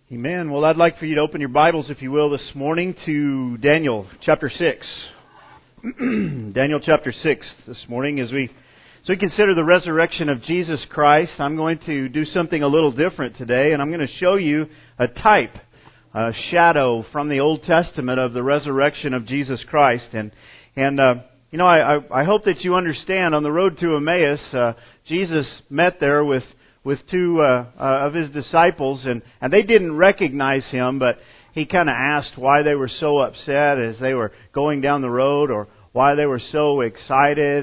Amen. Well, I'd like for you to open your Bibles, if you will, this morning to Daniel chapter 6. Daniel chapter 6 this morning as we consider the resurrection of Jesus Christ. I'm going to do something a little different today, and I'm going to show you a type, a shadow from the Old Testament of the resurrection of Jesus Christ. I hope that you understand on the road to Emmaus, Jesus met there with two of His disciples, and they didn't recognize Him, but He kind of asked why they were so upset as they were going down the road, or why they were so excited,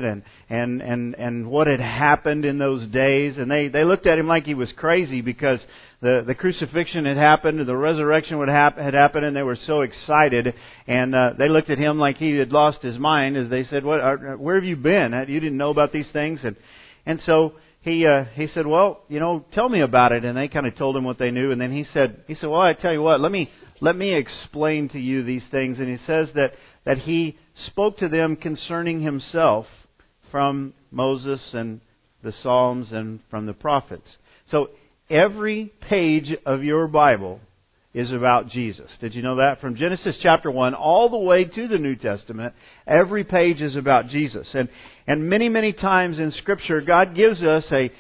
and what had happened in those days. And they looked at Him like He was crazy, because the crucifixion had happened, and the resurrection had happened, and they were so excited. And they looked at Him like He had lost His mind, as they said, "Where have you been? You didn't know about these things?" And so He said, "Well, tell me about it." And they kind of told Him what they knew. And then He said, "Well, I tell you what, let me explain to you these things." And He says that He spoke to them concerning Himself from Moses and the Psalms and from the prophets. So every page of your Bible is about Jesus. Did you know that? From Genesis chapter 1 all the way to the New Testament, every page is about Jesus. And many, many times in Scripture, God gives us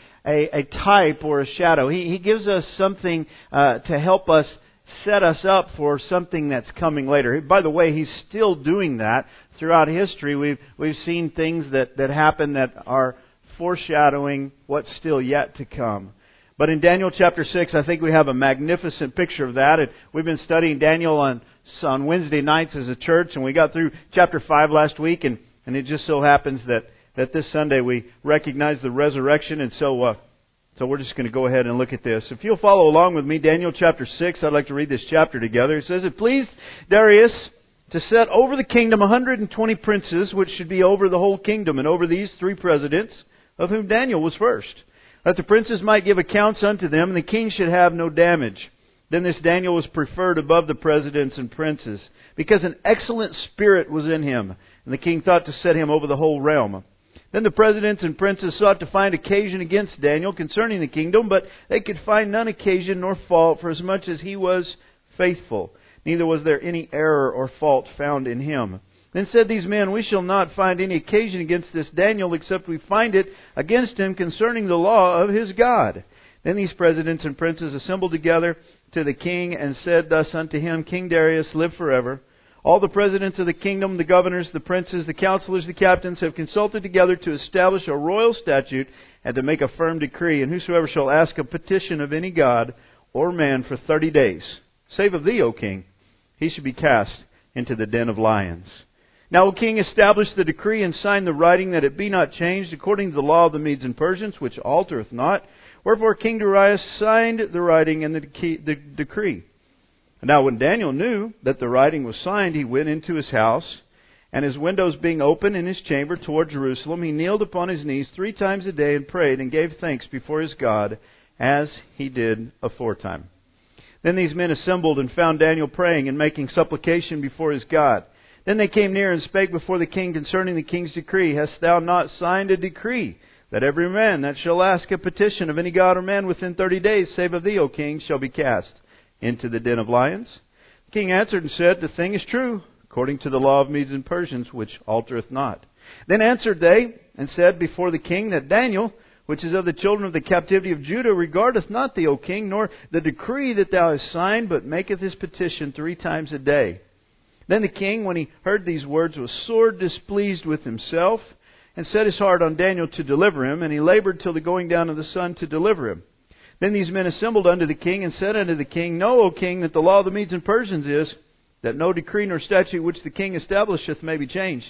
a type or a shadow. He gives us something to help us set us up for something that's coming later. By the way, He's still doing that throughout history. We've seen things that happen that are foreshadowing what's still yet to come. But in Daniel chapter 6, I think we have a magnificent picture of that. And we've been studying Daniel on Wednesday nights as a church, and we got through chapter 5 last week, and it just so happens that this Sunday we recognize the resurrection, and so we're just going to go ahead and look at this. If you'll follow along with me, Daniel chapter 6, I'd like to read this chapter together. It says, "It pleased Darius to set over the kingdom 120 princes, which should be over the whole kingdom, and over these 3 presidents, of whom Daniel was first, that the princes might give accounts unto them, and the king should have no damage. Then this Daniel was preferred above the presidents and princes, because an excellent spirit was in him, and the king thought to set him over the whole realm. Then the presidents and princes sought to find occasion against Daniel concerning the kingdom, but they could find none occasion nor fault, for as much as he was faithful. Neither was there any error or fault found in him. Then said these men, We shall not find any occasion against this Daniel, except we find it against him concerning the law of his God. Then these presidents and princes assembled together to the king, and said thus unto him, King Darius, live forever. All the presidents of the kingdom, the governors, the princes, the counselors, the captains, have consulted together to establish a royal statute, and to make a firm decree. And whosoever shall ask a petition of any god or man for 30 days, save of thee, O king, he should be cast into the den of lions. Now, O king, establish the decree, and sign the writing, that it be not changed, according to the law of the Medes and Persians, which altereth not. Wherefore King Darius signed the writing and the decree. And now when Daniel knew that the writing was signed, he went into his house, and his windows being open in his chamber toward Jerusalem, he kneeled upon his knees 3 times a day, and prayed, and gave thanks before his God, as he did aforetime. Then these men assembled, and found Daniel praying and making supplication before his God. Then they came near and spake before the king concerning the king's decree. Hast thou not signed a decree, that every man that shall ask a petition of any god or man within 30 days, save of thee, O king, shall be cast into the den of lions? The king answered and said, The thing is true, according to the law of Medes and Persians, which altereth not. Then answered they, and said before the king, that Daniel, which is of the children of the captivity of Judah, regardeth not thee, O king, nor the decree that thou hast signed, but maketh his petition 3 times a day. Then the king, when he heard these words, was sore displeased with himself, and set his heart on Daniel to deliver him, and he labored till the going down of the sun to deliver him. Then these men assembled unto the king, and said unto the king, Know, O king, that the law of the Medes and Persians is, that no decree nor statute which the king establisheth may be changed.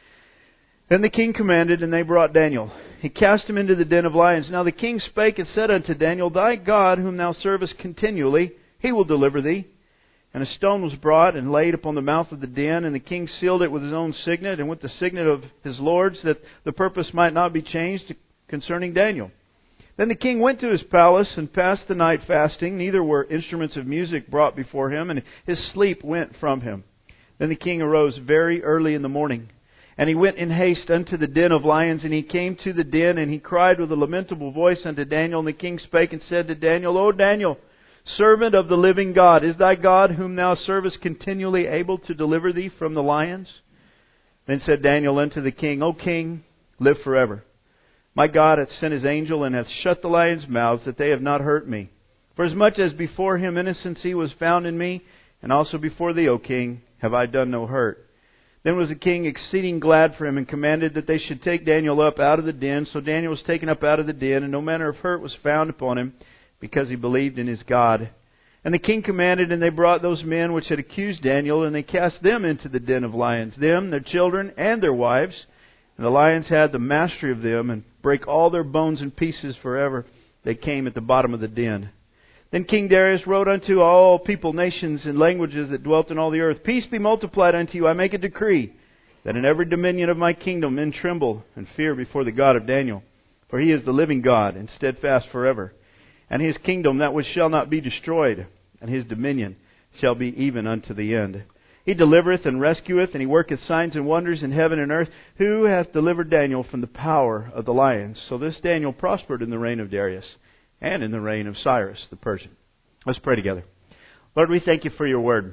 Then the king commanded, and they brought Daniel. He cast him into the den of lions. Now the king spake and said unto Daniel, Thy God, whom thou servest continually, he will deliver thee. And a stone was brought and laid upon the mouth of the den, and the king sealed it with his own signet, and with the signet of his lords, that the purpose might not be changed concerning Daniel. Then the king went to his palace, and passed the night fasting. Neither were instruments of music brought before him, and his sleep went from him. Then the king arose very early in the morning, and he went in haste unto the den of lions. And he came to the den, and he cried with a lamentable voice unto Daniel. And the king spake and said to Daniel, O Daniel, servant of the living God. Is thy God, whom thou servest, continually able to deliver thee from the lions? Then said Daniel unto the king, O king, live forever. My God hath sent His angel, and hath shut the lions' mouths, that they have not hurt me. For as much as before Him innocency was found in me, and also before thee, O king, have I done no hurt. Then was the king exceeding glad for him, and commanded that they should take Daniel up out of the den. So Daniel was taken up out of the den, and no manner of hurt was found upon him, because he believed in his God. And the king commanded, and they brought those men which had accused Daniel, and they cast them into the den of lions, them, their children, and their wives. And the lions had the mastery of them, and brake all their bones in pieces forever. They came at the bottom of the den. Then King Darius wrote unto all people, nations, and languages that dwelt in all the earth, Peace be multiplied unto you. I make a decree, that in every dominion of my kingdom men tremble and fear before the God of Daniel. For He is the living God, and steadfast forever. And His kingdom that which shall not be destroyed, and His dominion shall be even unto the end. He delivereth and rescueth, and He worketh signs and wonders in heaven and earth. Who hath delivered Daniel from the power of the lions? So this Daniel prospered in the reign of Darius, and in the reign of Cyrus the Persian. Let's pray together. Lord, we thank You for Your Word.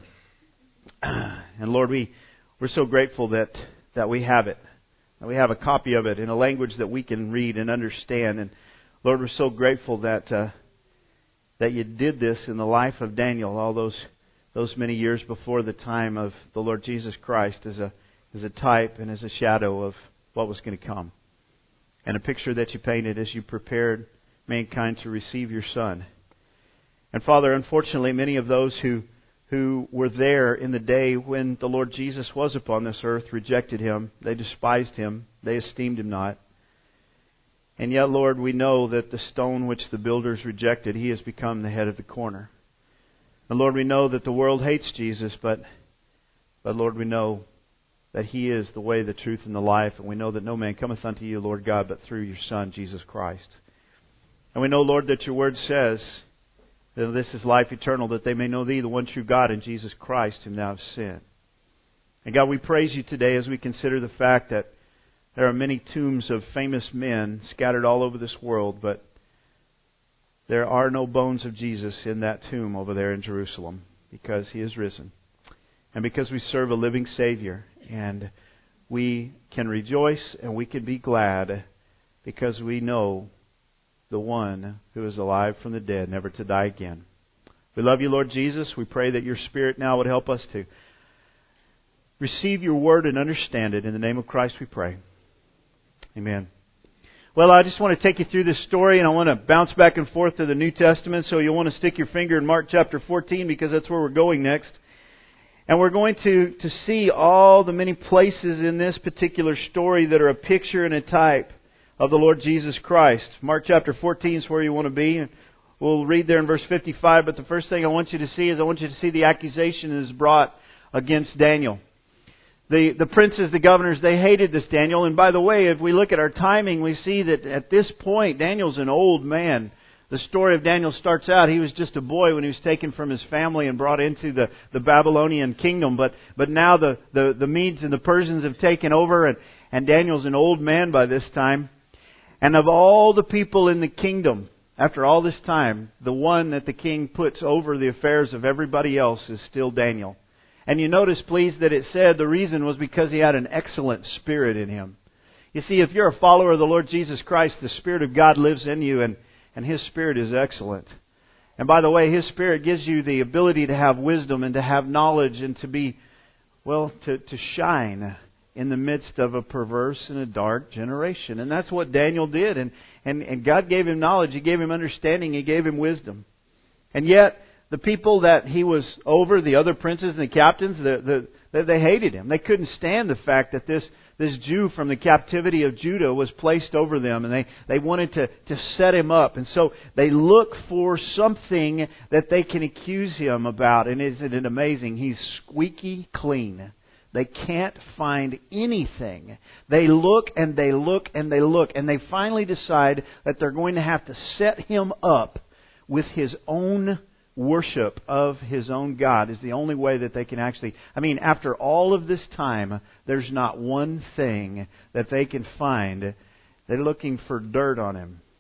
And Lord, we're so grateful that we have it. That we have a copy of it in a language that we can read and understand. And Lord, we're so grateful that You did this in the life of Daniel all those many years before the time of the Lord Jesus Christ, as a type and as a shadow of what was going to come. And a picture that You painted as You prepared mankind to receive Your Son. And Father, unfortunately, many of those who were there in the day when the Lord Jesus was upon this earth rejected Him. They despised Him. They esteemed Him not. And yet, Lord, we know that the stone which the builders rejected, He has become the head of the corner. And Lord, we know that the world hates Jesus, but Lord, we know that He is the way, the truth, and the life. And we know that no man cometh unto You, Lord God, but through Your Son, Jesus Christ. And we know, Lord, that Your Word says that this is life eternal, that they may know Thee, the one true God, and Jesus Christ, whom Thou hast sent. And God, we praise You today as we consider the fact that there are many tombs of famous men scattered all over this world, but there are no bones of Jesus in that tomb over there in Jerusalem, because He is risen. And because we serve a living Savior, and we can rejoice and we can be glad because we know the one who is alive from the dead, never to die again. We love You, Lord Jesus. We pray that Your Spirit now would help us to receive Your Word and understand it. In the name of Christ we pray. Amen. Well, I just want to take you through this story, and I want to bounce back and forth to the New Testament, so you'll want to stick your finger in Mark chapter 14, because that's where we're going next. And we're going to see all the many places in this particular story that are a picture and a type of the Lord Jesus Christ. Mark chapter 14 is where you want to be. We'll read there in verse 55, but the first thing I want you to see is I want you to see the accusation that is brought against Daniel. The princes, the governors, they hated this Daniel. And by the way, if we look at our timing, we see that at this point, Daniel's an old man. The story of Daniel starts out, he was just a boy when he was taken from his family and brought into the Babylonian kingdom. But now the Medes and the Persians have taken over, and Daniel's an old man by this time. And of all the people in the kingdom, after all this time, the one that the king puts over the affairs of everybody else is still Daniel. And you notice, please, that it said the reason was because he had an excellent spirit in him. You see, if you're a follower of the Lord Jesus Christ, the Spirit of God lives in you, and His Spirit is excellent. And by the way, His Spirit gives you the ability to have wisdom and to have knowledge and to be, well, to shine in the midst of a perverse and a dark generation. And that's what Daniel did. And God gave him knowledge. He gave him understanding. He gave him wisdom. And yet, the people that he was over, the other princes and the captains, they hated him. They couldn't stand the fact that this Jew from the captivity of Judah was placed over them, and they wanted to set him up. And so they look for something that they can accuse him about. And isn't it amazing? He's squeaky clean. They can't find anything. They look and they look and they look, and they finally decide that they're going to have to set him up with his own worship of his own God. Is the only way that they can actually... after all of this time, there's not one thing that they can find. They're looking for dirt on him.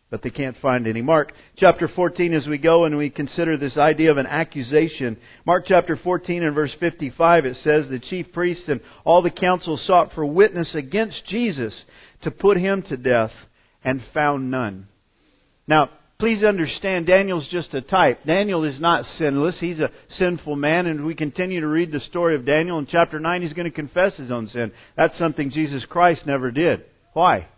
but they can't find any. Mark chapter 14, as we go and we consider this idea of an accusation. Mark chapter 14 and verse 55, it says, the chief priests and all the council sought for witness against Jesus to put Him to death, and found none. Now, please understand, Daniel's just a type. Daniel is not sinless. He's a sinful man, and we continue to read the story of Daniel. In chapter 9, he's going to confess his own sin. That's something Jesus Christ never did. Why?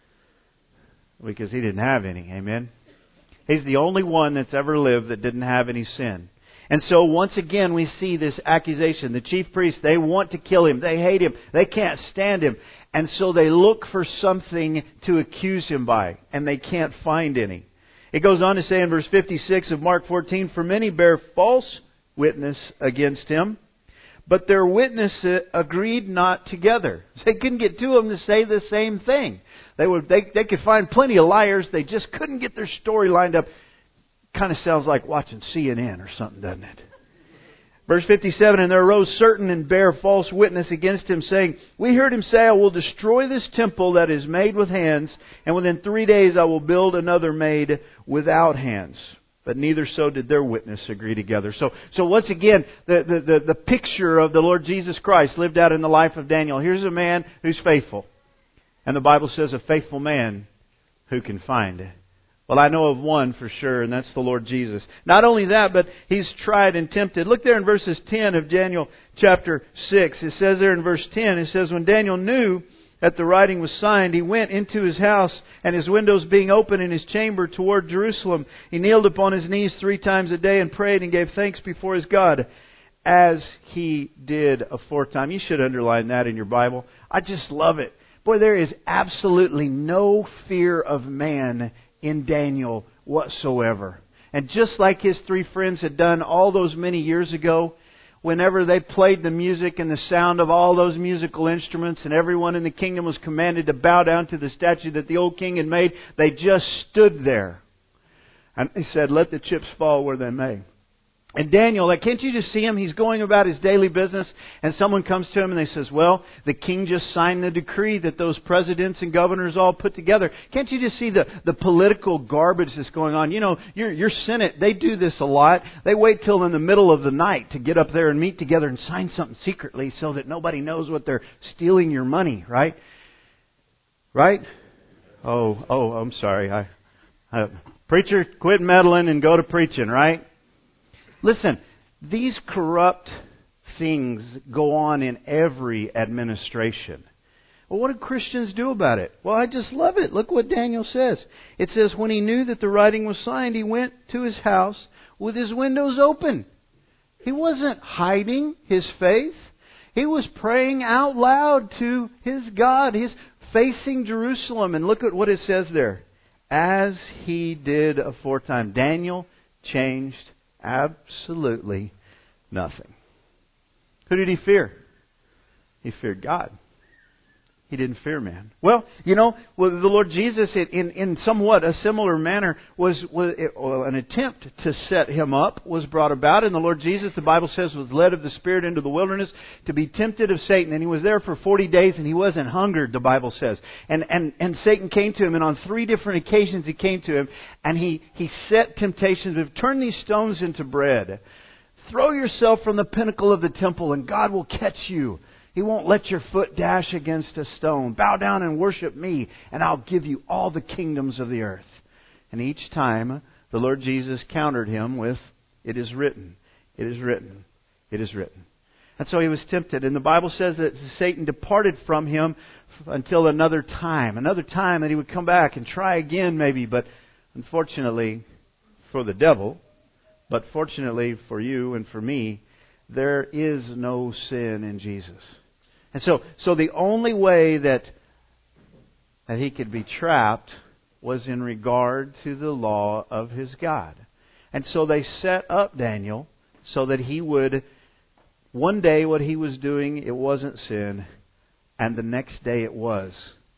Because He didn't have any. Amen? He's the only one that's ever lived that didn't have any sin. And so once again we see this accusation. The chief priests, they want to kill Him. They hate Him. They can't stand Him. And so they look for something to accuse Him by. And they can't find any. It goes on to say in verse 56 of Mark 14, for many bear false witness against Him, but their witness agreed not together. They couldn't get two of them to say the same thing. They could find plenty of liars. They just couldn't get their story lined up. Kind of sounds like watching CNN or something, doesn't it? Verse 57, and there arose certain and bare false witness against Him, saying, we heard Him say, I will destroy this temple that is made with hands, and within 3 days I will build another made without hands. But neither so did their witness agree together. So once again, the picture of the Lord Jesus Christ lived out in the life of Daniel. Here's a man who's faithful. And the Bible says a faithful man who can find. Well, I know of one for sure, and that's the Lord Jesus. Not only that, but He's tried and tempted. Look there in verses 10 of Daniel chapter 6. It says there in verse 10, it says, when Daniel knew that the writing was signed, he went into his house, and his windows being open in his chamber toward Jerusalem, he kneeled upon his knees 3 times a day and prayed and gave thanks before his God, as he did aforetime. You should underline that in your Bible. I just love it. Boy, there is absolutely no fear of man in Daniel whatsoever. And just like his 3 friends had done all those many years ago, whenever they played the music and the sound of all those musical instruments and everyone in the kingdom was commanded to bow down to the statue that the old king had made, they just stood there. And he said, let the chips fall where they may. And Daniel, can't you just see him? He's going about his daily business, and someone comes to him and they says, well, the king just signed the decree that those presidents and governors all put together. Can't you just see the political garbage that's going on? You know, your Senate, they do this a lot. They wait till in the middle of the night to get up there and meet together and sign something secretly so that nobody knows what they're stealing your money, right? Right? Oh, I'm sorry. Preacher, quit meddling and go to preaching, right? Listen, these corrupt things go on in every administration. Well, what do Christians do about it? Well, I just love it. Look what Daniel says. It says, when he knew that the writing was signed, he went to his house with his windows open. He wasn't hiding his faith. He was praying out loud to his God. He's facing Jerusalem. And look at what it says there. As he did aforetime. Daniel changed absolutely nothing. Who did he fear? He feared God. He didn't fear man. Well, the Lord Jesus, in somewhat a similar manner, was an attempt to set him up was brought about. And the Lord Jesus, the Bible says, was led of the Spirit into the wilderness to be tempted of Satan. And he was there for 40 days and he wasn't hungered, the Bible says. And Satan came to him, and on 3 different occasions he came to him, and he set temptations of, turn these stones into bread. Throw yourself from the pinnacle of the temple and God will catch you. He won't let your foot dash against a stone. Bow down and worship me, and I'll give you all the kingdoms of the earth. And each time, the Lord Jesus countered him with, it is written, it is written, it is written. And so he was tempted. And the Bible says that Satan departed from him until another time that he would come back and try again maybe. But unfortunately for the devil, but fortunately for you and for me, there is no sin in Jesus. And so the only way that he could be trapped was in regard to the law of his God. And so they set up Daniel so that he would, one day what he was doing, it wasn't sin, and the next day it was.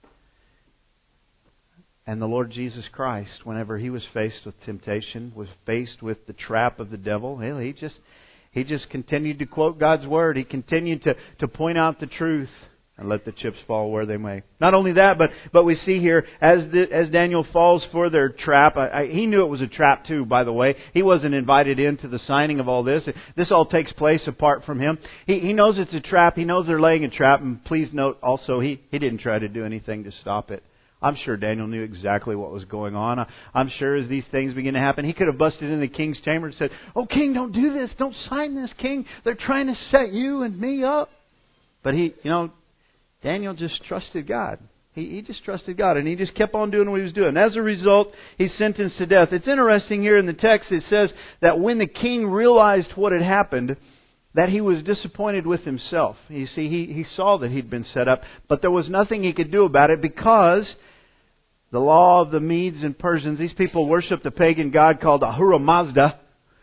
And the Lord Jesus Christ, whenever he was faced with temptation, was faced with the trap of the devil, he just continued to quote God's Word. He continued to point out the truth. and let the chips fall where they may. Not only that, but we see here, as Daniel falls for their trap, he knew it was a trap too, by the way. He wasn't invited into the signing of all this. This all takes place apart from him. He knows it's a trap. He knows they're laying a trap. And please note also, he didn't try to do anything to stop it. I'm sure Daniel knew exactly what was going on. I'm sure as these things begin to happen, he could have busted in the king's chamber and said, "Oh, king, don't do this. Don't sign this, king. They're trying to set you and me up." But Daniel just trusted God. He just trusted God, and he just kept on doing what he was doing. As a result, he's sentenced to death. It's interesting here in the text, it says that when the king realized what had happened, that he was disappointed with himself. You see, he saw that he'd been set up, but there was nothing he could do about it because the law of the Medes and Persians, these people worshiped a pagan god called Ahura Mazda.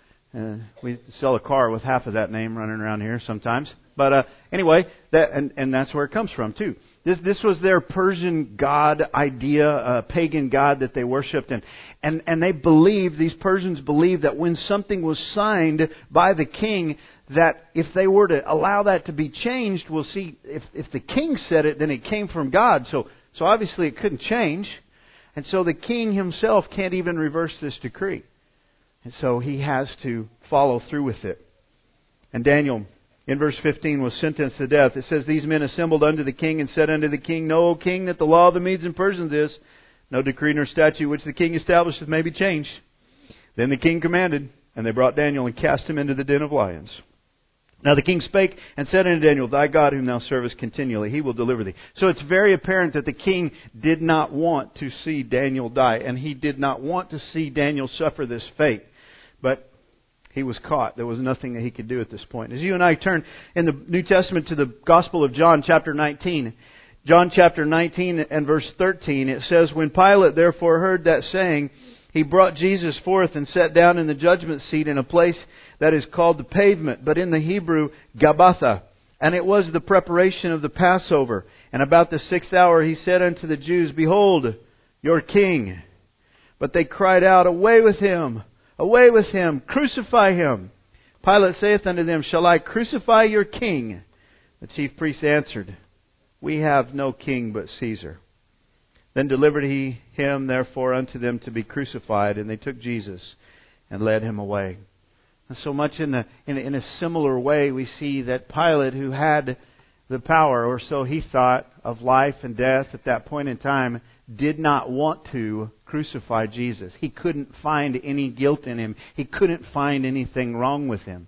We sell a car with half of that name running around here sometimes. But anyway, and that's where it comes from too. This was their Persian god idea, a pagan god that they worshipped, and they believed, these Persians believed that when something was signed by the king, that if they were to allow that to be changed, we'll see if the king said it, then it came from God. So obviously it couldn't change, and so the king himself can't even reverse this decree. And so he has to follow through with it. And Daniel, in verse 15, was sentenced to death. It says, "These men assembled unto the king and said unto the king, Know, O king, that the law of the Medes and Persians is, no decree nor statute which the king establisheth may be changed. Then the king commanded, and they brought Daniel and cast him into the den of lions. Now the king spake and said unto Daniel, Thy God whom thou servest continually, he will deliver thee." So it's very apparent that the king did not want to see Daniel die, and he did not want to see Daniel suffer this fate. But he was caught. There was nothing that he could do at this point. As you and I turn in the New Testament to the Gospel of John, chapter 19. John chapter 19 and verse 13, it says, "When Pilate therefore heard that saying, he brought Jesus forth and sat down in the judgment seat in a place that is called the Pavement, but in the Hebrew, Gabbatha. And it was the preparation of the Passover. And about the 6th hour he said unto the Jews, Behold, your king. But they cried out, Away with him! Away with him! Crucify him! Pilate saith unto them, Shall I crucify your king? The chief priests answered, We have no king but Caesar. Then delivered he him therefore unto them to be crucified, and they took Jesus and led him away." And so much in a similar way, we see that Pilate, who had the power, or so he thought, of life and death at that point in time, did not want to crucify Jesus. He couldn't find any guilt in him. He couldn't find anything wrong with him.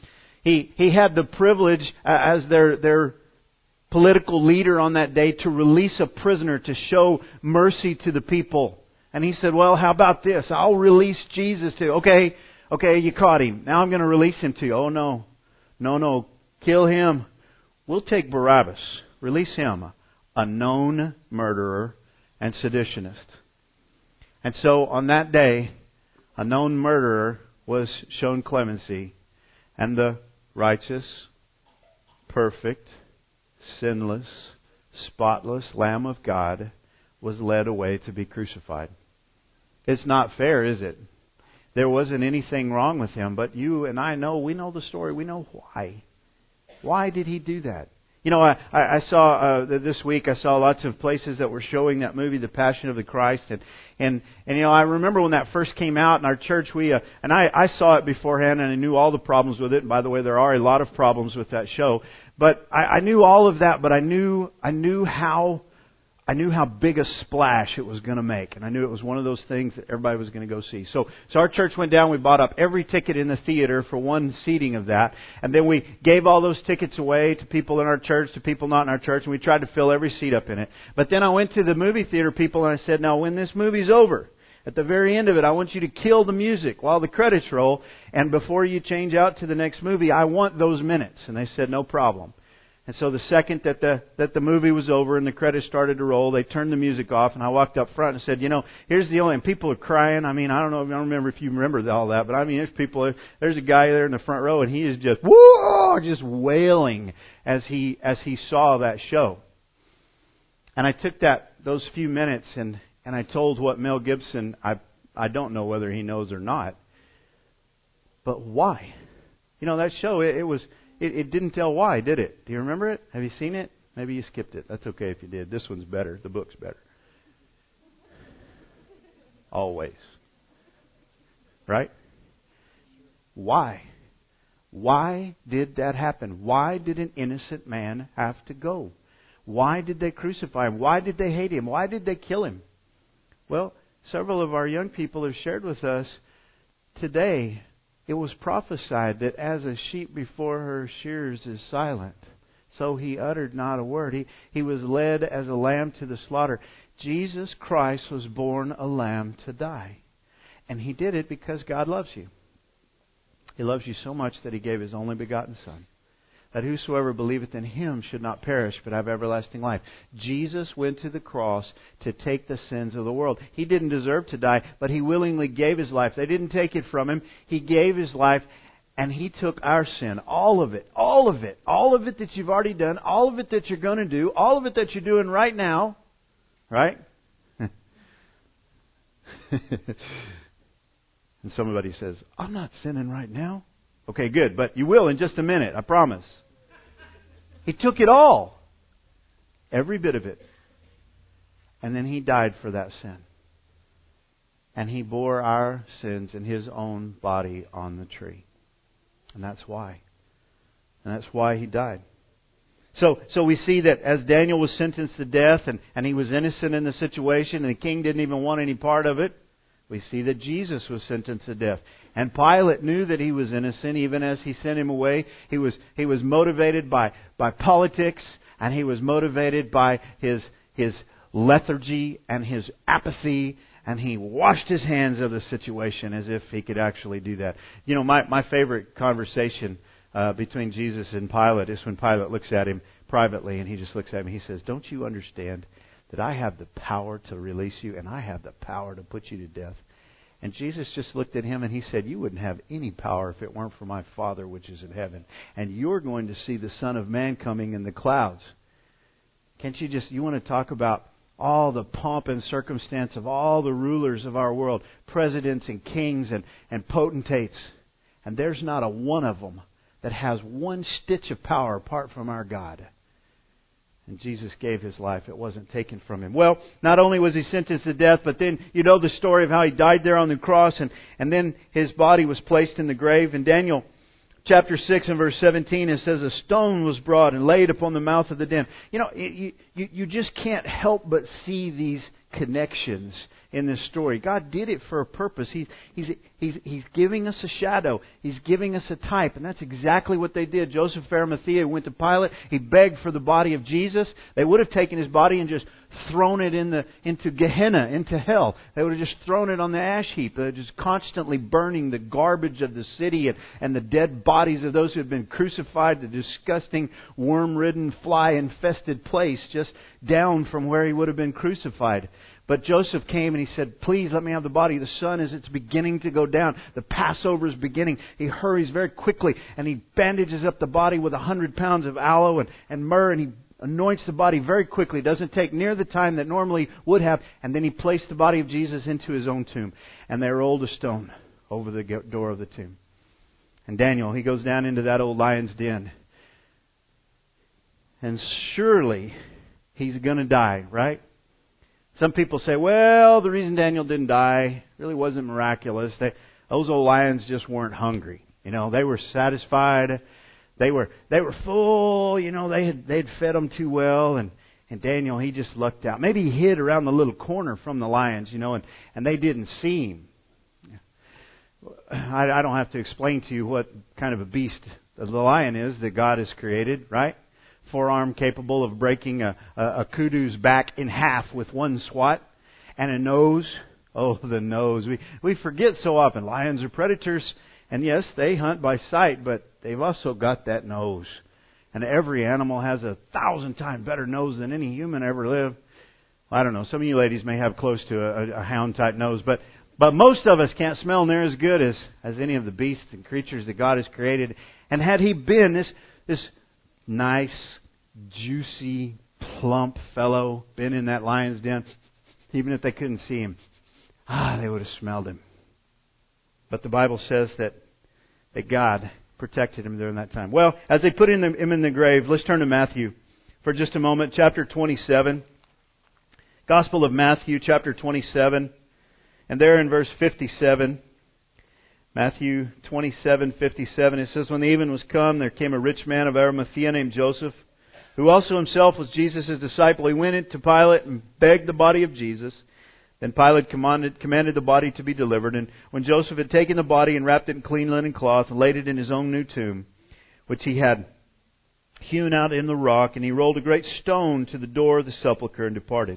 He had the privilege as their political leader on that day to release a prisoner to show mercy to the people. And he said, "Well, how about this? I'll release Jesus to you." Okay, you caught him. Now I'm going to release him to you. "Oh, no, kill him. We'll take Barabbas. Release him, a known murderer and seditionist." And so on that day, a known murderer was shown clemency, and the righteous, perfect, sinless, spotless Lamb of God was led away to be crucified. It's not fair, is it? There wasn't anything wrong with him, but you and I know, we know the story, we know why. Why did he do that? You know, I saw this week, I saw lots of places that were showing that movie, The Passion of the Christ, and you know, I remember when that first came out in our church, I saw it beforehand, and I knew all the problems with it. And by the way, there are a lot of problems with that show, but I knew all of that. But I knew how big a splash it was going to make, and I knew it was one of those things that everybody was going to go see. So our church went down. We bought up every ticket in the theater for one seating of that, and then we gave all those tickets away to people in our church, to people not in our church, and we tried to fill every seat up in it. But then I went to the movie theater people and I said, "Now, when this movie's over, at the very end of it, I want you to kill the music while the credits roll, and before you change out to the next movie, I want those minutes." And they said, "No problem." And so the second that the movie was over and the credits started to roll, they turned the music off, and I walked up front and said, here's the only, and people are crying. I mean, I don't remember if you remember all that, but I mean, there's a guy there in the front row, and he is just, whoa, just wailing as he saw that show. And I took those few minutes and I told what Mel Gibson, I don't know whether he knows or not, but why? That show, it didn't tell why, did it? Do you remember it? Have you seen it? Maybe you skipped it. That's okay if you did. This one's better. The book's better. Always. Right? Why? Why did that happen? Why did an innocent man have to go? Why did they crucify Him? Why did they hate Him? Why did they kill Him? Well, several of our young people have shared with us today, it was prophesied that as a sheep before her shears is silent, so He uttered not a word. He was led as a lamb to the slaughter. Jesus Christ was born a lamb to die. And He did it because God loves you. He loves you so much that He gave His only begotten Son, that whosoever believeth in Him should not perish but have everlasting life. Jesus went to the cross to take the sins of the world. He didn't deserve to die, but He willingly gave His life. They didn't take it from Him. He gave His life, and He took our sin, all of it, all of it, all of it that you've already done, all of it that you're going to do, all of it that you're doing right now, right? And somebody says, I'm not sinning right now. Okay, good, but you will in just a minute, I promise. He took it all. Every bit of it. And then He died for that sin. And He bore our sins in His own body on the tree. And that's why. And that's why He died. So we see that as Daniel was sentenced to death and he was innocent in the situation and the king didn't even want any part of it, we see that Jesus was sentenced to death. And Pilate knew that He was innocent even as he sent Him away. He was motivated by politics, and he was motivated by his lethargy and his apathy, and he washed his hands of the situation as if he could actually do that. You know, my favorite conversation between Jesus and Pilate is when Pilate looks at him privately and he just looks at him and he says, don't you understand that I have the power to release you and I have the power to put you to death? And Jesus just looked at him and He said, you wouldn't have any power if it weren't for my Father which is in heaven. And you're going to see the Son of Man coming in the clouds. Can't you want to talk about all the pomp and circumstance of all the rulers of our world, presidents and kings and potentates. And there's not a one of them that has one stitch of power apart from our God. And Jesus gave His life. It wasn't taken from Him. Well, not only was He sentenced to death, but then you know the story of how He died there on the cross and then His body was placed in the grave. In Daniel chapter 6 and verse 17 it says, a stone was brought and laid upon the mouth of the den. You know, you just can't help but see these connections in this story. God did it for a purpose. He's giving us a shadow. He's giving us a type. And that's exactly what they did. Joseph of Arimathea went to Pilate. He begged for the body of Jesus. They would have taken His body and just thrown it into Gehenna, into hell. They would have just thrown it on the ash heap. They were just constantly burning the garbage of the city and the dead bodies of those who had been crucified, the disgusting worm-ridden, fly-infested place just down from where He would have been crucified. But Joseph came and he said, please let me have the body. The sun is it's beginning to go down. The Passover is beginning. He hurries very quickly and he bandages up the body with 100 pounds of aloe and myrrh, and he anoints the body very quickly. It doesn't take near the time that normally would have. And then he placed the body of Jesus into his own tomb. And they rolled a stone over the door of the tomb. And Daniel, he goes down into that old lion's den. And surely he's going to die, right? Some people say, well, the reason Daniel didn't die really wasn't miraculous. Those old lions just weren't hungry. You know, they were satisfied. They were full. You know, they'd fed them too well. And Daniel, he just lucked out. Maybe he hid around the little corner from the lions, you know, and they didn't see him. I don't have to explain to you what kind of a beast the lion is that God has created, right? Forearm capable of breaking a kudu's back in half with one swat, and a nose. Oh, the nose. We forget so often. Lions are predators, and yes, they hunt by sight, but they've also got that nose. And every animal has 1,000 times better nose than any human ever lived. I don't know. Some of you ladies may have close to a hound-type nose, but most of us can't smell near as good as any of the beasts and creatures that God has created. And had he been this nice, juicy, plump fellow been in that lion's den, even if they couldn't see him, they would have smelled him. But the Bible says that God protected him during that time. Well, as they put him in the grave, let's turn to Matthew for just a moment. Chapter 27. Gospel of Matthew, chapter 27. And there in verse 57, Matthew 27:57, it says, "When the even was come, there came a rich man of Arimathea named Joseph, who also himself was Jesus' disciple. He went into Pilate and begged the body of Jesus. Then Pilate commanded the body to be delivered. And when Joseph had taken the body and wrapped it in clean linen cloth and laid it in his own new tomb, which he had hewn out in the rock, and he rolled a great stone to the door of the sepulchre and departed.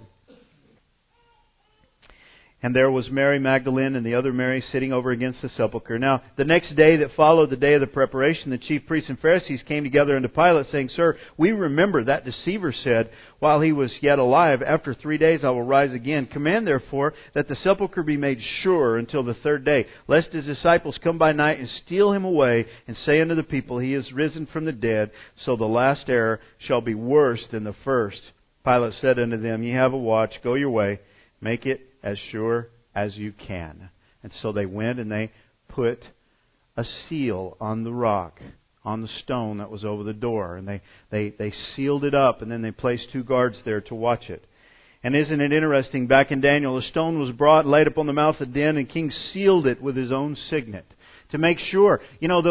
And there was Mary Magdalene and the other Mary sitting over against the sepulchre. Now, the next day that followed the day of the preparation, the chief priests and Pharisees came together unto Pilate, saying, Sir, we remember that deceiver said, while he was yet alive, After 3 days I will rise again. Command therefore that the sepulchre be made sure until the third day, lest his disciples come by night and steal him away, and say unto the people, He is risen from the dead, so the last error shall be worse than the first. Pilate said unto them, Ye have a watch, go your way, make it as sure as you can. And so they went and they put a seal on the rock, on the stone that was over the door. And they sealed it up, and then they placed 2 guards there to watch it. And isn't it interesting, back in Daniel, a stone was brought and laid upon the mouth of the den, and King sealed it with his own signet to make sure. You know,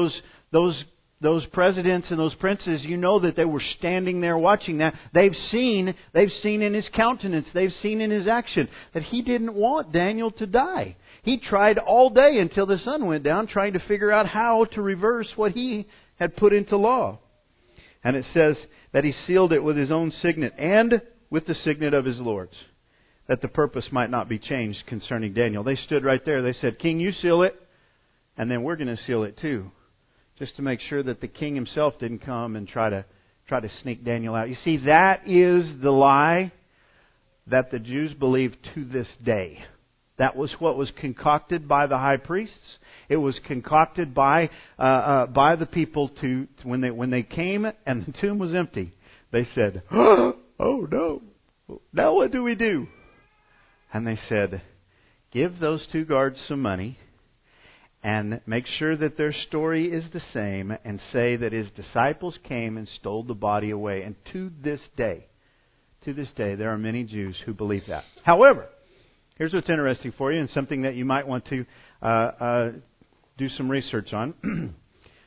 those presidents and those princes, you know that they were standing there watching that. They've seen in his countenance, they've seen in his action that he didn't want Daniel to die. He tried all day until the sun went down trying to figure out how to reverse what he had put into law. And it says that he sealed it with his own signet and with the signet of his lords, that the purpose might not be changed concerning Daniel. They stood right there. They said, King, you seal it, and then we're going to seal it too. Just to make sure that the king himself didn't come and try to sneak Daniel out. You see, that is the lie that the Jews believe to this day. That was what was concocted by the high priests. It was concocted by the people to when they came and the tomb was empty. They said, "Oh no! Now what do we do?" And they said, "Give those 2 guards some money." And make sure that their story is the same, and say that his disciples came and stole the body away. And to this day, there are many Jews who believe that. However, here's what's interesting for you, and something that you might want to do some research on.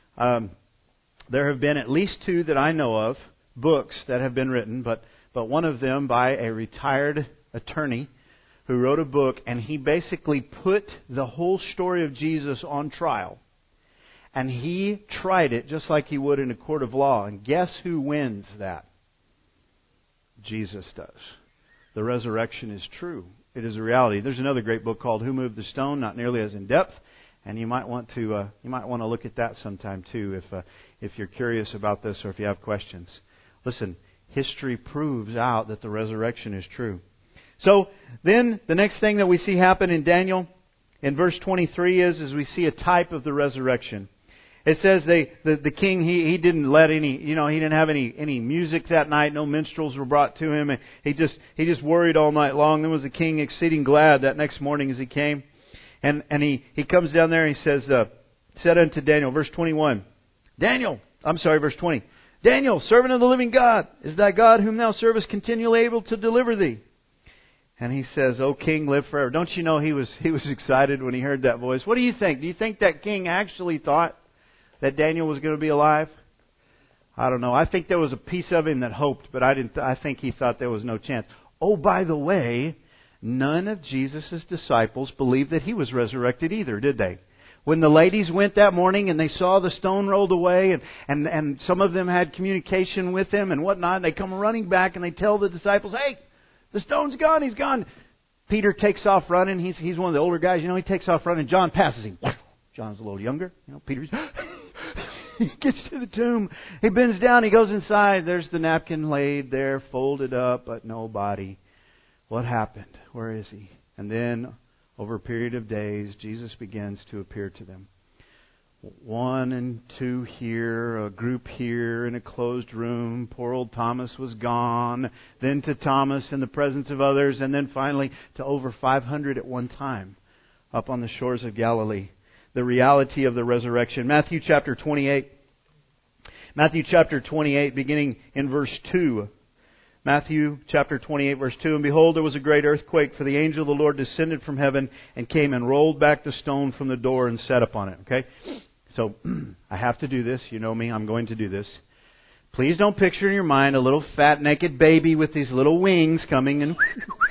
There have been at least 2 that I know of, books that have been written, but one of them by a retired attorney who wrote a book, and he basically put the whole story of Jesus on trial. And he tried it just like he would in a court of law. And guess who wins that? Jesus does. The resurrection is true. It is a reality. There's another great book called Who Moved the Stone, not nearly as in depth, and you might want to look at that sometime too if you're curious about this or if you have questions. Listen, history proves out that the resurrection is true. So then the next thing that we see happen in Daniel in verse 23 is we see a type of the resurrection. It says the king, he didn't let any, he didn't have any music that night. No minstrels were brought to him. He just worried all night long. Then was the king exceeding glad that next morning as he came. And he comes down there and he says, said unto Daniel, verse 21, verse 20. Daniel, servant of the living God, is thy God whom thou servest continually able to deliver thee? And he says, O king, live forever. Don't you know he was excited when he heard that voice? What do you think? Do you think that king actually thought that Daniel was going to be alive? I don't know. I think there was a piece of him that hoped, but I think he thought there was no chance. Oh, by the way, none of Jesus' disciples believed that he was resurrected either, did they? When the ladies went that morning and they saw the stone rolled away and some of them had communication with him and whatnot, they come running back and they tell the disciples, hey, the stone's gone, he's gone. Peter takes off running. He's one of the older guys. He takes off running. John passes him. John's a little younger. Peter's... He gets to the tomb. He bends down. He goes inside. There's the napkin laid there, folded up, but no body. What happened? Where is he? And then, over a period of days, Jesus begins to appear to them. 1 and 2 here, a group here in a closed room. Poor old Thomas was gone. Then to Thomas in the presence of others. And then finally to over 500 at one time up on the shores of Galilee. The reality of the resurrection. Matthew chapter 28. Matthew chapter 28, beginning in verse 2. Matthew chapter 28, verse 2. And behold, there was a great earthquake, for the angel of the Lord descended from heaven and came and rolled back the stone from the door and sat upon it. Okay? So, I have to do this. You know me, I'm going to do this. Please don't picture in your mind a little fat naked baby with these little wings coming and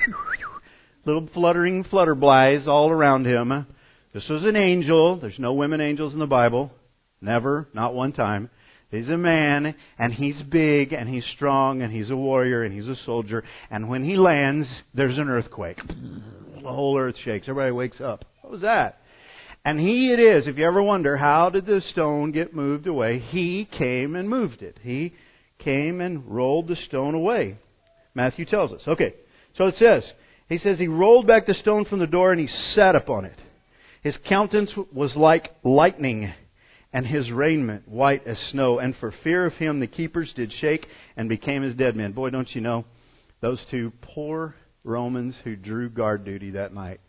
little fluttering flutterblies all around him. This was an angel. There's no women angels in the Bible. Never. Not one time. He's a man, and he's big, and he's strong, and he's a warrior, and he's a soldier. And when he lands, there's an earthquake. The whole earth shakes. Everybody wakes up. What was that? And He it is. If you ever wonder, how did the stone get moved away? He came and moved it. He came and rolled the stone away. Matthew tells us. Okay, so it says, He says, He rolled back the stone from the door, and He sat upon it. His countenance was like lightning, and His raiment white as snow. And for fear of Him the keepers did shake and became as dead men. Boy, don't you know, those two poor Romans who drew guard duty that night.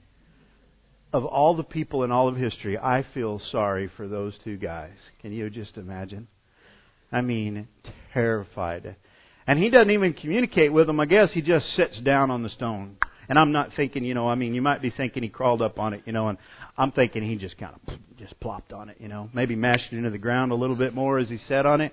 Of all the people in all of history, I feel sorry for those two guys. Can you just imagine? I mean, terrified. And He doesn't even communicate with them. I guess He just sits down on the stone. And I'm not thinking, you might be thinking He crawled up on it, and I'm thinking He just kind of just plopped on it, Maybe mashed it into the ground a little bit more as He sat on it.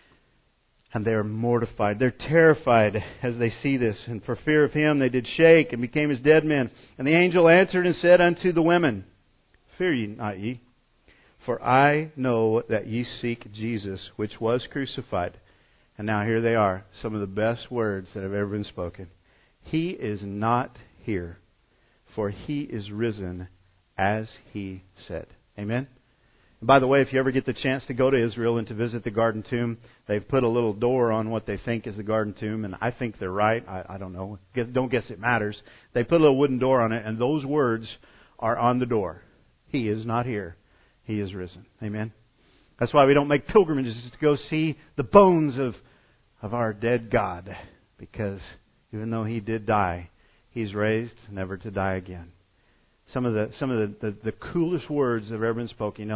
And they're mortified. They're terrified as they see this. And for fear of Him they did shake and became as dead men. And the angel answered and said unto the women, Fear ye not ye, for I know that ye seek Jesus, which was crucified. And now here they are, some of the best words that have ever been spoken. He is not here, for He is risen as He said. Amen? And by the way, if you ever get the chance to go to Israel and to visit the Garden Tomb, they've put a little door on what they think is the Garden Tomb, and I think they're right. I don't know. Don't guess it matters. They put a little wooden door on it, and those words are on the door. He is not here. He is risen. Amen? That's why we don't make pilgrimages to go see the bones of our dead God, because even though He did die, He's raised never to die again. Some of the coolest words that have ever been spoken.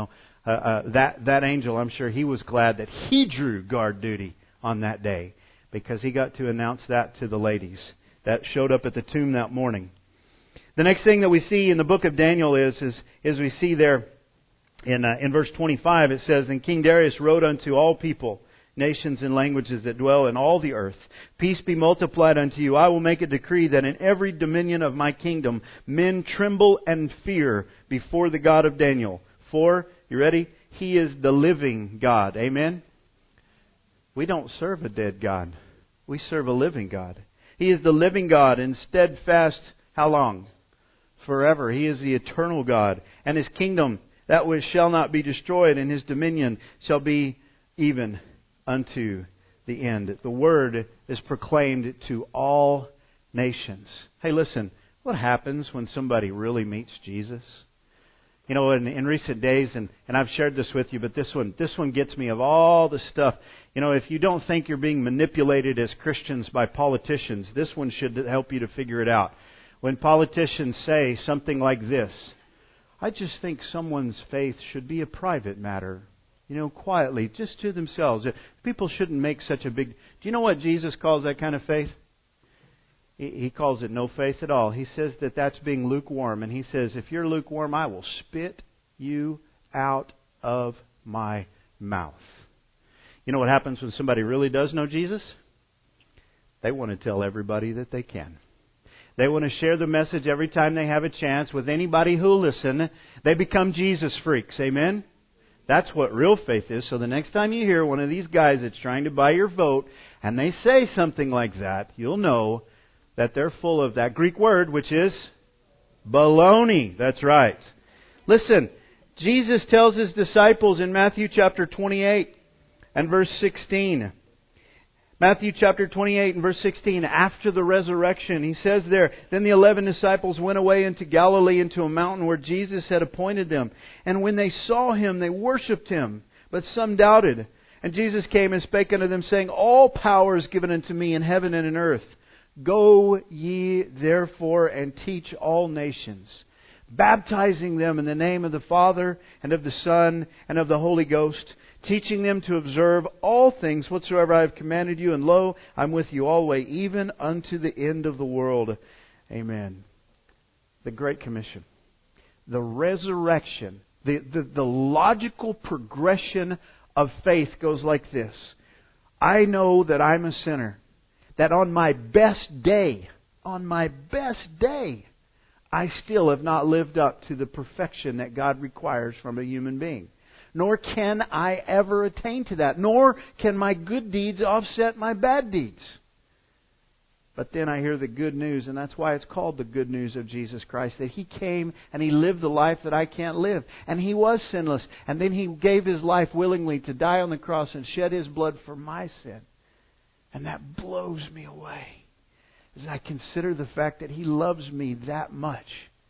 That angel, I'm sure he was glad that he drew guard duty on that day, because he got to announce that to the ladies that showed up at the tomb that morning. The next thing that we see in the book of Daniel is we see there in verse 25, it says, And King Darius wrote unto all people, nations and languages that dwell in all the earth, Peace be multiplied unto you. I will make a decree that in every dominion of my kingdom men tremble and fear before the God of Daniel. For, you ready? He is the living God. Amen? We don't serve a dead God. We serve a living God. He is the living God and steadfast, how long? Forever. He is the eternal God. And His kingdom, that which shall not be destroyed, and His dominion shall be even unto the end. The Word is proclaimed to all nations. Hey, listen, what happens when somebody really meets Jesus? In recent days, and I've shared this with you, but this one gets me of all the stuff. If you don't think you're being manipulated as Christians by politicians, this one should help you to figure it out. When politicians say something like this, I just think someone's faith should be a private matter. Quietly, just to themselves. People shouldn't make such a big... Do you know what Jesus calls that kind of faith? He calls it no faith at all. He says that that's being lukewarm. And He says, if you're lukewarm, I will spit you out of my mouth. You know what happens when somebody really does know Jesus? They want to tell everybody that they can. They want to share the message every time they have a chance with anybody who will listen. They become Jesus freaks. Amen? That's what real faith is. So the next time you hear one of these guys that's trying to buy your vote and they say something like that, you'll know that they're full of that Greek word, which is baloney. That's right. Listen, Jesus tells His disciples in Matthew chapter 28 and verse 16. Matthew chapter 28 and verse 16, after the resurrection, He says there, Then the 11 disciples went away into Galilee, into a mountain where Jesus had appointed them. And when they saw Him, they worshipped Him, but some doubted. And Jesus came and spake unto them, saying, All power is given unto me in heaven and in earth. Go ye therefore and teach all nations, baptizing them in the name of the Father and of the Son and of the Holy Ghost, teaching them to observe all things whatsoever I have commanded you, and lo, I'm with you always, even unto the end of the world. Amen. The Great Commission. The resurrection. The logical progression of faith goes like this. I know that I'm a sinner. That on my best day, I still have not lived up to the perfection that God requires from a human being. Nor can I ever attain to that. Nor can my good deeds offset my bad deeds. But then I hear the good news, and that's why it's called the good news of Jesus Christ, that He came and He lived the life that I can't live. And He was sinless. And then He gave His life willingly to die on the cross and shed His blood for my sin. And that blows me away as I consider the fact that He loves me that much.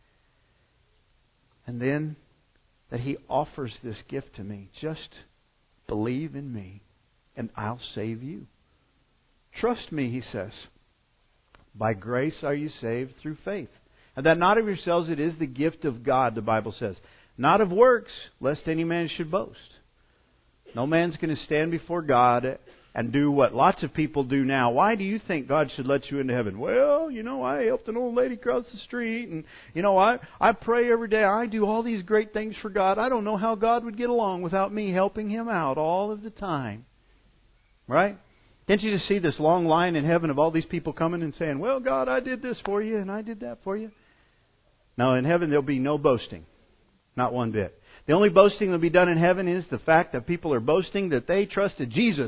And then that He offers this gift to me. Just believe in me and I'll save you. Trust me, He says. By grace are you saved through faith. And that not of yourselves, it is the gift of God, the Bible says. Not of works, lest any man should boast. No man's going to stand before God and do what lots of people do now. Why do you think God should let you into heaven? Well, I helped an old lady cross the street, and, I pray every day. I do all these great things for God. I don't know how God would get along without me helping Him out all of the time. Right? Didn't you just see this long line in heaven of all these people coming and saying, well, God, I did this for you, and I did that for you? No, in heaven there'll be no boasting. Not one bit. The only boasting that will be done in heaven is the fact that people are boasting that they trusted Jesus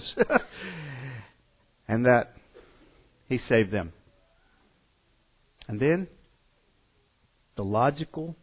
and that He saved them. And then the logical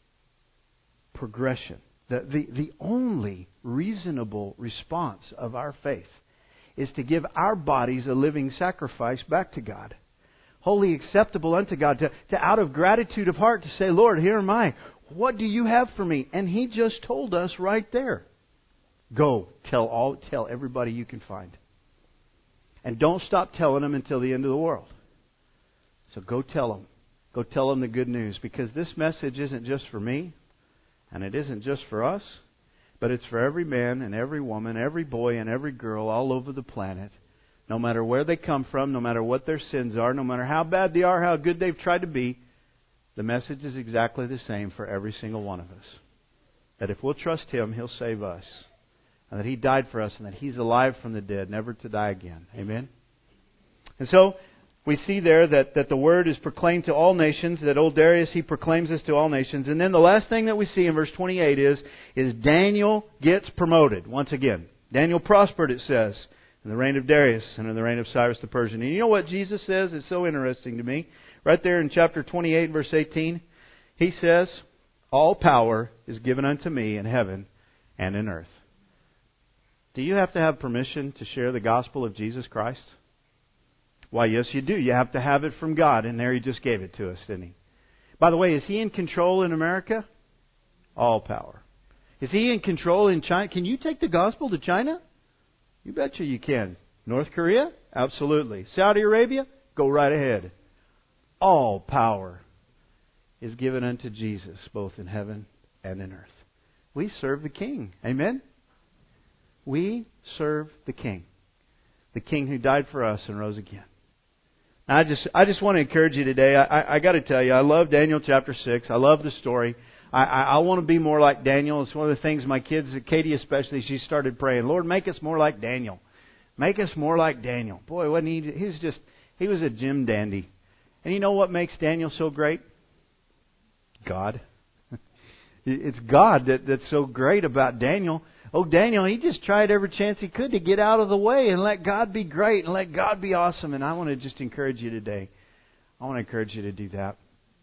progression, the only reasonable response of our faith is to give our bodies a living sacrifice back to God. Wholly acceptable unto God. To out of gratitude of heart to say, Lord, here am I. What do you have for me? And He just told us right there. Go, tell everybody you can find. And don't stop telling them until the end of the world. So go tell them. Go tell them the good news. Because this message isn't just for me. And it isn't just for us. But it's for every man and every woman, every boy and every girl all over the planet. No matter where they come from, no matter what their sins are, no matter how bad they are, how good they've tried to be, the message is exactly the same for every single one of us. That if we'll trust Him, He'll save us. And that He died for us and that He's alive from the dead, never to die again. Amen? And so, we see there that the Word is proclaimed to all nations, that old Darius, he proclaims this to all nations. And then the last thing that we see in verse 28 is Daniel gets promoted once again. Daniel prospered, it says, in the reign of Darius and in the reign of Cyrus the Persian. And you know what Jesus says? It's so interesting to me. Right there in chapter 28, verse 18, He says, all power is given unto me in heaven and in earth. Do you have to have permission to share the gospel of Jesus Christ? Why, yes, you do. You have to have it from God, and there He just gave it to us, didn't He? By the way, is He in control in America? All power. Is He in control in China? Can you take the gospel to China? You betcha you can. North Korea? Absolutely. Saudi Arabia? Go right ahead. All power is given unto Jesus, both in heaven and in earth. We serve the King. Amen? We serve the King. The King who died for us and rose again. Now, I just want to encourage you today. I got to tell you, I love Daniel chapter 6. I love the story. I want to be more like Daniel. It's one of the things my kids, Katie especially, she started praying, Lord, make us more like Daniel. Make us more like Daniel. Boy, wasn't he? He was a Jim dandy. And you know what makes Daniel so great? God. It's God that's so great about Daniel. Oh, Daniel, he just tried every chance he could to get out of the way and let God be great and let God be awesome. And I want to just encourage you today. I want to encourage you to do that.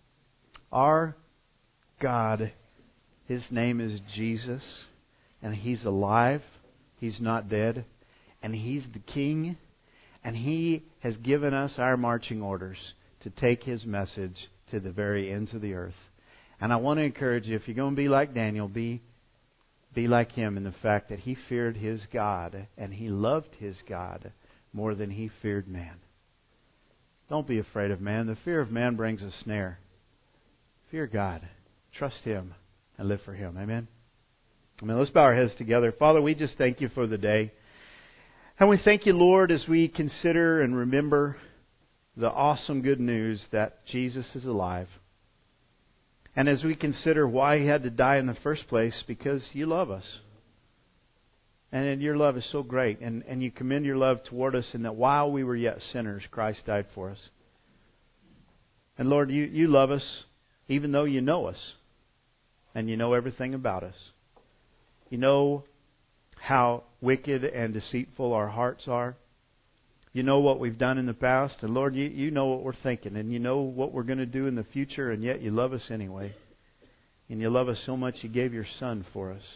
Our God, His name is Jesus, and He's alive. He's not dead. And He's the King. And He has given us our marching orders to take His message to the very ends of the earth. And I want to encourage you, if you're going to be like Daniel, be like him in the fact that he feared his God and he loved his God more than he feared man. Don't be afraid of man. The fear of man brings a snare. Fear God. trust Him and live for Him. Amen? Amen. Let's bow our heads together. Father, we just thank You for the day. And we thank You, Lord, as we consider and remember the awesome good news that Jesus is alive. And as we consider why He had to die in the first place, because You love us. And Your love is so great. And You commend Your love toward us in that while we were yet sinners, Christ died for us. And Lord, You love us even though You know us. And You know everything about us. You know how wicked and deceitful our hearts are. You know what we've done in the past. And Lord, You know what we're thinking. And You know what we're going to do in the future. And yet You love us anyway. And You love us so much You gave Your Son for us.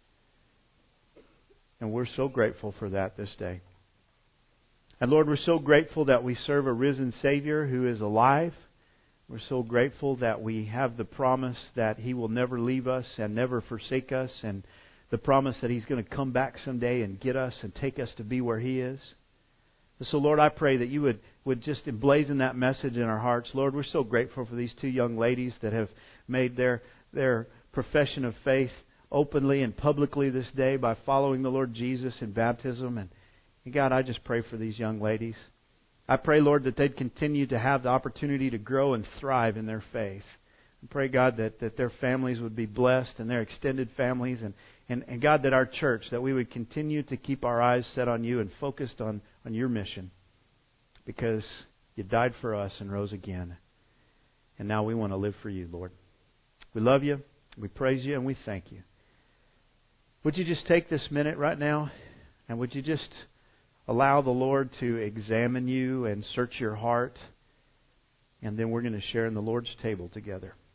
And we're so grateful for that this day. And Lord, we're so grateful that we serve a risen Savior who is alive. We're so grateful that we have the promise that He will never leave us and never forsake us. And the promise that He's going to come back someday and get us and take us to be where He is. So Lord, I pray that You would just emblazon that message in our hearts. Lord, we're so grateful for these two young ladies that have made their profession of faith openly and publicly this day by following the Lord Jesus in baptism. And God, I just pray for these young ladies. I pray, Lord, that they'd continue to have the opportunity to grow and thrive in their faith. I pray, God, that their families would be blessed and their extended families. And God, that our church, that we would continue to keep our eyes set on You and focused on Your mission. Because You died for us and rose again. And now we want to live for You, Lord. We love You, we praise You, and we thank You. Would you just take this minute right now, and would you just allow the Lord to examine you and search your heart, and then we're going to share in the Lord's table together.